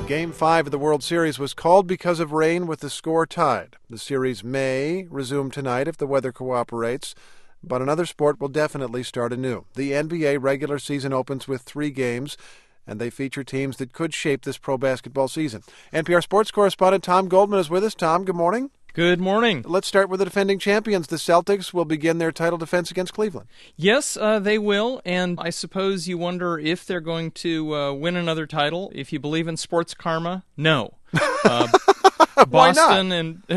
Game 5 of the World Series was called because of rain with the score tied. The series may resume tonight if the weather cooperates, but another sport will definitely start anew. The NBA regular season opens with 3 games, and they feature teams that could shape this pro basketball season. NPR sports correspondent Tom Goldman is with us. Tom, good morning. Good morning. Let's start with the defending champions. The Celtics will begin their title defense against Cleveland. Yes, they will, and I suppose you wonder if they're going to win another title. If you believe in sports karma, no. Why not?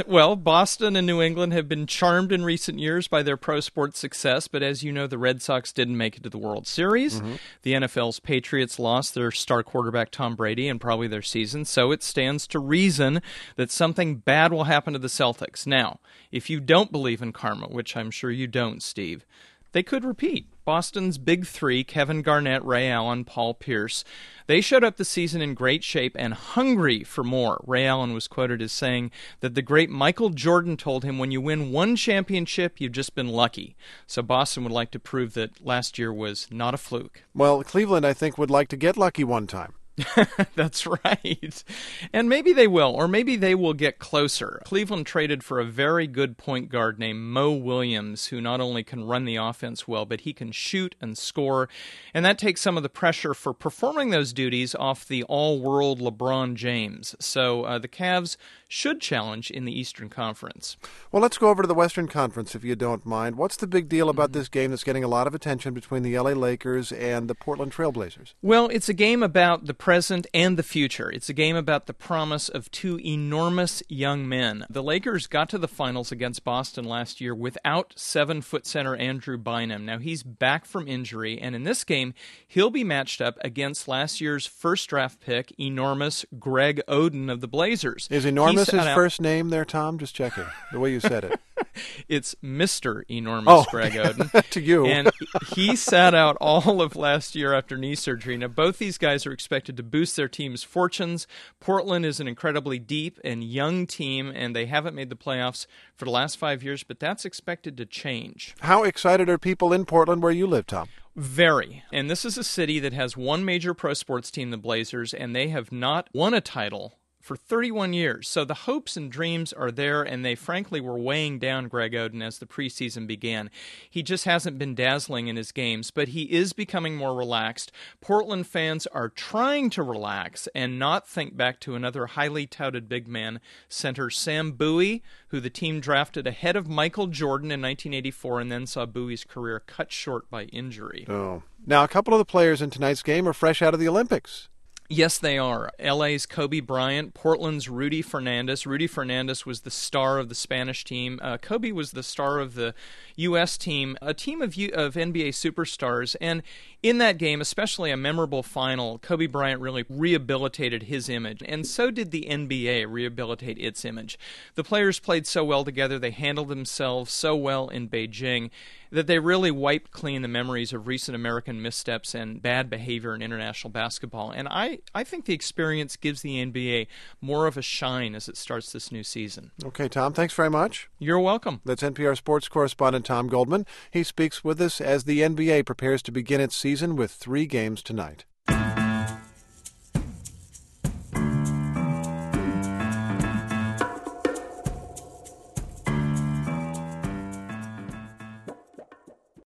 Boston and New England have been charmed in recent years by their pro sports success, but as you know, the Red Sox didn't make it to the World Series. Mm-hmm. The NFL's Patriots lost their star quarterback Tom Brady and probably their season, so it stands to reason that something bad will happen to the Celtics. Now, if you don't believe in karma, which I'm sure you don't, Steve, they could repeat. Boston's Big Three, Kevin Garnett, Ray Allen, Paul Pierce, they showed up the season in great shape and hungry for more. Ray Allen was quoted as saying that the great Michael Jordan told him, when you win one championship, you've just been lucky. So Boston would like to prove that last year was not a fluke. Well, Cleveland, I think, would like to get lucky one time. That's right. And maybe they will, or maybe they will get closer. Cleveland traded for a very good point guard named Mo Williams, who not only can run the offense well, but he can shoot and score. And that takes some of the pressure for performing those duties off the all-world LeBron James. So the Cavs should challenge in the Eastern Conference. Well, let's go over to the Western Conference, if you don't mind. What's the big deal about this game that's getting a lot of attention between the LA Lakers and the Portland Trailblazers? Well, it's a game about the present and the future. It's a game about the promise of 2 enormous young men. The Lakers got to the finals against Boston last year without 7-foot center Andrew Bynum. Now, he's back from injury, and in this game, he'll be matched up against last year's first-draft pick, enormous Greg Oden of the Blazers. Is enormous his first name there, Tom? Just checking, the way you said it. It's Mr. Enormous Greg Oden. To you. And he sat out all of last year after knee surgery. Now, both these guys are expected to boost their team's fortunes. Portland is an incredibly deep and young team, and they haven't made the playoffs for the last 5 years, but that's expected to change. How excited are people in Portland where you live, Tom? Very. And this is a city that has one major pro sports team, the Blazers, and they have not won a title for 31 years. So the hopes and dreams are there, and they frankly were weighing down Greg Oden as the preseason began. He just hasn't been dazzling in his games, but he is becoming more relaxed. Portland fans are trying to relax and not think back to another highly touted big man, center Sam Bowie, who the team drafted ahead of Michael Jordan in 1984 and then saw Bowie's career cut short by injury. Oh. Now, a couple of the players in tonight's game are fresh out of the Olympics. Yes, they are. LA's Kobe Bryant, Portland's Rudy Fernandez. Rudy Fernandez was the star of the Spanish team. Kobe was the star of the U.S. team, a team of NBA superstars. And in that game, especially a memorable final, Kobe Bryant really rehabilitated his image. And so did the NBA rehabilitate its image. The players played so well together, they handled themselves so well in Beijing, that they really wiped clean the memories of recent American missteps and bad behavior in international basketball. And I think the experience gives the NBA more of a shine as it starts this new season. Okay, Tom, thanks very much. You're welcome. That's NPR sports correspondent Tom Goldman. He speaks with us as the NBA prepares to begin its season with 3 games tonight.